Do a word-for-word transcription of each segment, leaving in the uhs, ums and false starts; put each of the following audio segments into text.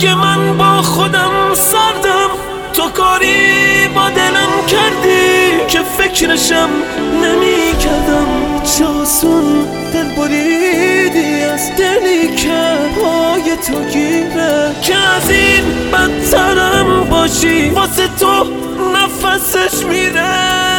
اگه من با خودم سردم تو کاری با دلم کردی که فکرشم نمی کردم. چه آسون دل بریدی از دلی که پای تو گیره، که از این بدترم باشی واسه تو نفسش میره.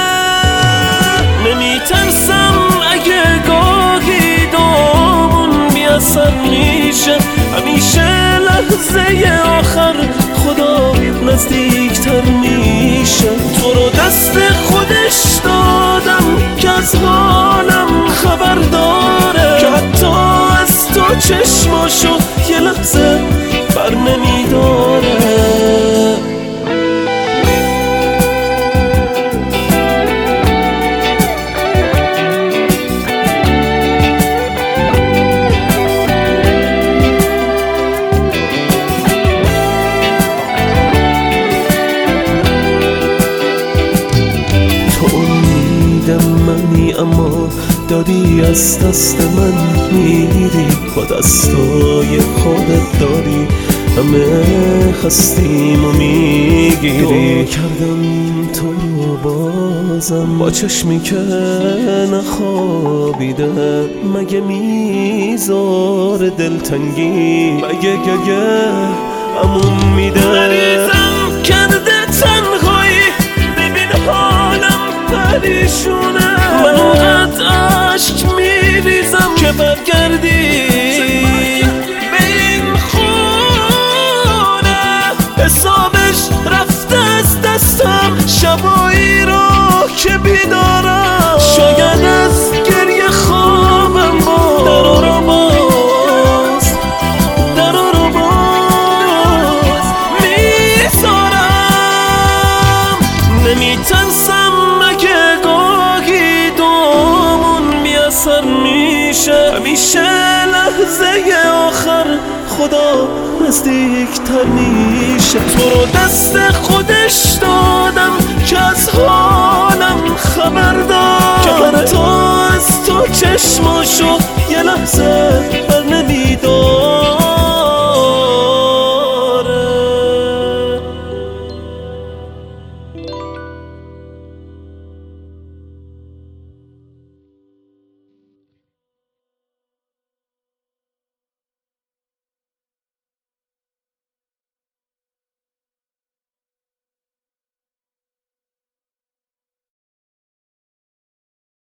نمی ترسم اگه گاهی دامون بیاثر میشه، همیشه لحظه آخر خدا نزدیکتر میشه. تو رو دست خودش دادم که از حالم خبر داره، که حتی از تو چشماشو یه لحظه بر نمیداره. منی اما داری از دست من میری، با دستای خودت داری همه خستیم و میگیری. کردم تو رو بازم با چشمی که نخوابیده، مگه میذار دلتنگی، مگه گگه امون میده. مریضم کرده تنهایی، ببین حالم پریشونه. من اونقدر عشق میریزم که برگردی به این خونه. حسابش رفته از دستم شبایی رو که بیدارم. شاید از گریه خوابم باز درو رو باز درو رو باز میذارم. نمیترسم اگه گاهی دومون بیاثر میشه، همیشه لحظه آخر خدا نزدیکتر میشه. تو رو دست خودش دادم که از حالم خبر داره، که حتی از تو چشماشو یه لحظه